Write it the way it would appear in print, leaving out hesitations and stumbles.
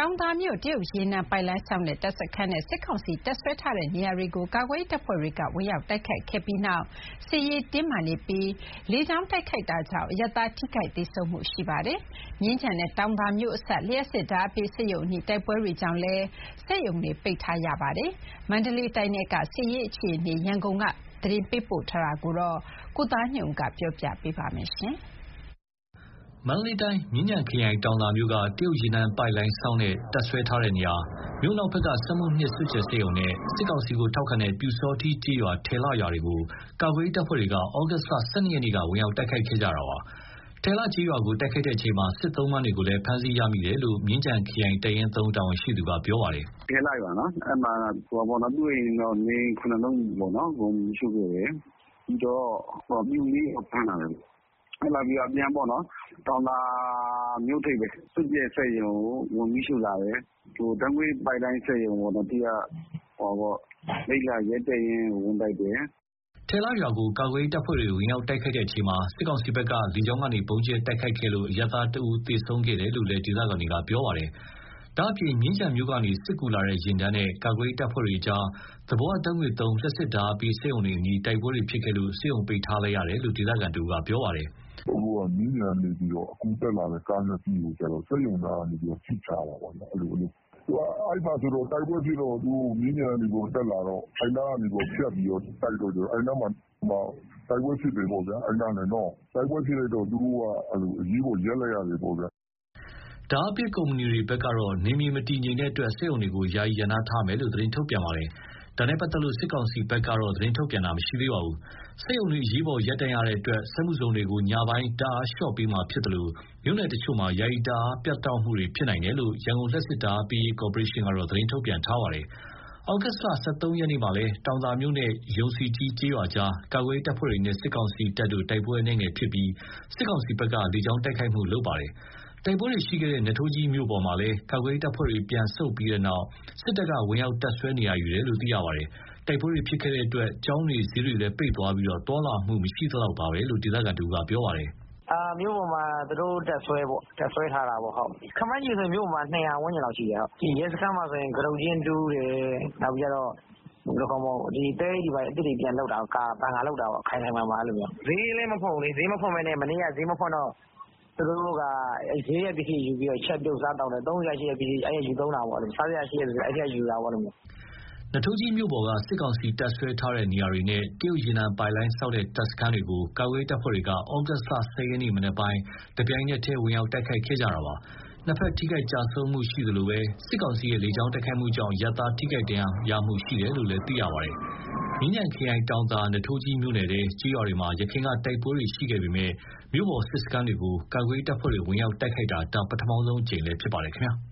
တောင်သာမြို့တရုတ်ရေနံပိုက်လိုင်းဆောင်တဲ့တပ်စခန်းနဲ့စစ်ကောင်စီတပ်စွဲထားတဲ့နေရာတွေကိုကာကွယ်တပ်ဖွဲ့တွေကဝင်ရောက်တိုက်ခိုက်ခဲ့ပြီးနောက်စစ်ရေးတင်းမာနေပြီးလေကြောင်းတိုက်ခိုက်တာကြောင့်အရပ်သားထိခိုက်ဒေဆုံးမှုရှိပါတယ်။မြင်းခြံနဲ့တောင်သာမြို့အစပ်လျှက်စစ်ဓာတ်ပေးစစ်ရုံအနီးတိုက်ပွဲတွေကြောင့်လည်းစစ်ရုံတွေပိတ်ထားရပါတယ်။မန္တလေးတိုင်းကစစ်ရေးအခြေအနေရန်ကုန်ကသတင်းပေးပို့ထားတာကိုကိုသားညွန့်ကပြောပြပေးပါမယ်။မန္တလေးတိုင်းမြင်းခြံခရိုင်တောင်သာမြို့ကတရုတ်ရေနံပိုက်လိုင်းစောင့်တဲ့တပ်စွဲထားတဲ့နေရာမြို့နောက်ဘက်ကစက်မှုနှစ်စွတ်ချယ်စက်ရုံနဲ့စစ်ကောင်စီကိုထောက်ခံတဲ့ပြူစောထီးကျေးရွာထဲလရွာတွေကိုကာကွယ်တပ်ဖွဲ့တွေကဩဂုတ်လ12ရက်နေ့ကဝင်ရောက်တိုက်ခိုက်ခဲ့ကြတာပါ။ထဲလကျေးရွာကိုတိုက်ခိုက်တဲ့အချိန်မှာစစ်သုံးပန်းတွေကိုလည်းဖမ်းဆီးရမိတယ်လို့မြင်းခြံခရိုင်တရင်3တာဝန်ရှိသူကပြောပါတယ်။ထဲလရွာနော်အဲ့မှာသူ့အိမ်တော့နေ9လုံးပေါ့နော်ဘုံရှို့ခဲ့တယ်။ပြီးတော့ပြူလေးဖမ်းလာတယ်။အဲ့လာပြီးတော့ပြန်ပေါ့နော်တောင်သာမြို့ထိပ်ပဲစွတ်ပြဲစက်ရုံဝင်ပြီးရှို့လာတယ်ဓာတ်ငွေ့ပိုက်တိုင်းစက်ရုံပေါ့နော်တိကမိတ်လာရဲတဲ့ရင်ဝင်တိုက်တယ်ထဲလရွာကိုကာကွယ်တပ်ဖွဲ့တွေဝင်ရောက်တိုက်ခိုက်တဲ့အချိန်မှာစစ်ကောင်စီဘက်ကလေကြောင်းကနေပုံကျဲတိုက်ခိုက်ခဲ့လို့အရပ်သားတဦးသေဆုံးခဲ့တယ်လို့လည်းဒေသခံတွေကပြောပါတယ်။ဒါ့အပြင်မြင်းခြံမြို့ကနေစစ်ကူလာတဲ့ရင်တန်းနဲ့ကာကွယ်တပ်ဖွဲ့တွေကြားသဘောဓာတ်ငွေသုံးလျှက်စစ်ဓာတ်ပေးစစ်ရုံတွေအနီးတိုက်ပွဲတွေဖြစ်ခဲ့လို့စစ်ရုံပိတ်ထားလိုက်ရတယ်လို့ဒေသခံတူကပြောပါတယ်။မြင်းခြံနေပြီးတော့အခုတက်လာတဲ့ကားနှစ်စီးကိုကျတော့စက်ရုံသားကနေပြီးတော့ထိချတာပေါ့နော်အဲ့လိုအဲ့မှာဆိုတော့တိုက်ပွဲဖြစ်တော့သူမြင်းခြံနေပြီးတက်လာတော့အဲ့နာကနေပြီးဖြတ်ပြီးတော့တိုက်တော့အဲ့နာမှာတိုက်ပွဲဖြစ်တယ်ပေါ့ဗျာအဲ့နာနဲ့တော့တိုက်ပွဲဖြစ်လိုက်တော့သူတို့ကအရေးပေါ်ရက်လိုက်ရတယ်ပေါ့ဗျာဓာတ်ပေးကုမ္ပဏီတွေဘက်ကတော့နေမြေမတည်ငြိမ်တဲ့အတွက်စစ်ရုံတွေကိုယာယီရန်နာထားမယ်လို့သတင်းထုတ်ပြန်ပါတယ်။ဒါနဲ့ပတ်သက်လို့စစ်ကောင်စီဘက်ကတော့သတင်းထုတ်ပြန်တာမရှိသေးပါဘူး။စစ်ရုံတွေအရေးပေါ်ရပ်တန့်ရတဲ့အတွက်စက်မှုဇုံတွေကိုညပိုင်းတအားလျှော့ပေးမှာဖြစ်တယ်လို့မြို့နယ်တချို့မှာယာယီတအားပြတ်တောက်မှုတွေဖြစ်နိုင်တယ်လို့ရန်ကုန်လက်စစ်ဓာတ်ပေးကော်ပိုရေးရှင်းကတော့သတင်းထုတ်ပြန်ထားပါတယ်။ဩဂုတ်လ13ရက်နေ့မှာလည်းတောင်သာမြို့နဲ့ရုံစီကြီးကျေးရွာကြားကာကွယ်တပ်ဖွဲ့တွေနဲ့စစ်ကောင်စီတပ်တို့တိုက်ပွဲနေငယ်ဖြစ်ပြီးစစ်ကောင်စီဘက်ကလေကြောင်းတိုက်ခိုက်မှုလုပ်ပါတယ်။တိုက်ပွဲတွေရှိခဲ့တဲ့နထိုးကြီးမြို့ပေါ်မှာလည်းကာကွယ်တပ်ဖွဲ့တွေပြန်ဆုတ်ပြီးတဲ့နောက်စစ်တပ်ကဝင်ရောက်တပ်ဆွဲနေရယူတယ်လို့သိရပါတယ်။တိုက်ပွဲတွေဖြစ်ခဲ့တဲ့အတွက်ကျောင်းတွေဈေးတွေလည်းပိတ်သွားပြီးတောလာမှုမရှိသလောက်ပါပဲလို့ဒေသခံတူကပြောပါတယ်။မြို့ပေါ်မှာသူတို့တပ်ဆွဲထားတာပေါ့ဟုတ်ခမန်းကြီးဆိုမြို့ပေါ်မှာ200ဝန်းကျင်လောက်ရှိတယ်ဟုတ်ဒီရဲစခန်းမှာဆိုရင်ကရုံချင်းတူးတယ်နောက်ပြီးတော့ဘယ်လိုခေါ်မလဲဒီတဲကြီးပါအစ်စ်တွေပြန်လောက်တာကာဘန်ကာလောက်တာပေါ့ခိုင်ခိုင်မာမာအဲ့လိုမျိုးဈေးလည်းမဖွင့်ဘူးလေဈေးမဖွင့်မဲနဲ့မနေ့ကဈေးမဖွင့်တော့သူတို့ကဈေးရပစ္စည်းယူပြီးတော့ချက်ပြုတ်စားတောင်းတယ်300ရှိရပစ္စည်းအဲ့ယူသုံးတာပေါ့အဲ့လိုစားရရှိရဆိုအဲ့ဒီယူတာပေါ့လို့နထိုးကြီးမြို့ပေါ်ကစစ်ကောင်စီတပ်ဆွဲထားတဲ့နေရာတွေနဲ့တရုတ်ရေနံပိုက်လိုင်းစောက်တဲ့တပ်စခန်းတွေကိုကာကွယ်တပ်ဖွဲ့တွေကဩဂုတ်လ10ရက်နေ့မနက်ပိုင်းတပြိုင်နက်တည်းဝင်ရောက်တိုက်ခိုက်ခဲ့ကြတာပါ။နှစ်ဖက်ထိခိုက်ကြဆုံးမှုရှိသလိုပဲစစ်ကောင်စီရဲ့လေကြောင်းတိုက်ခိုက်မှုကြောင့်ရပ်သားထိခိုက်ဒဏ်ရာရမှုရှိတယ်လို့လည်းသိရပါတယ်။မြင်းခြံခရိုင်တောင်သာနထိုးကြီးမြို့နယ်တဲ့ကြေးရွာတွေမှာရခိုင်ကတိုက်ပွဲတွေရှိခဲ့ပေမဲ့မြို့ပေါ်စစ်စခန်းတွေကိုကာကွယ်တပ်ဖွဲ့တွေဝင်ရောက်တိုက်ခိုက်တာဒါပထမဆုံးအကြိမ်လည်းဖြစ်ပါတယ်ခင်ဗျာ။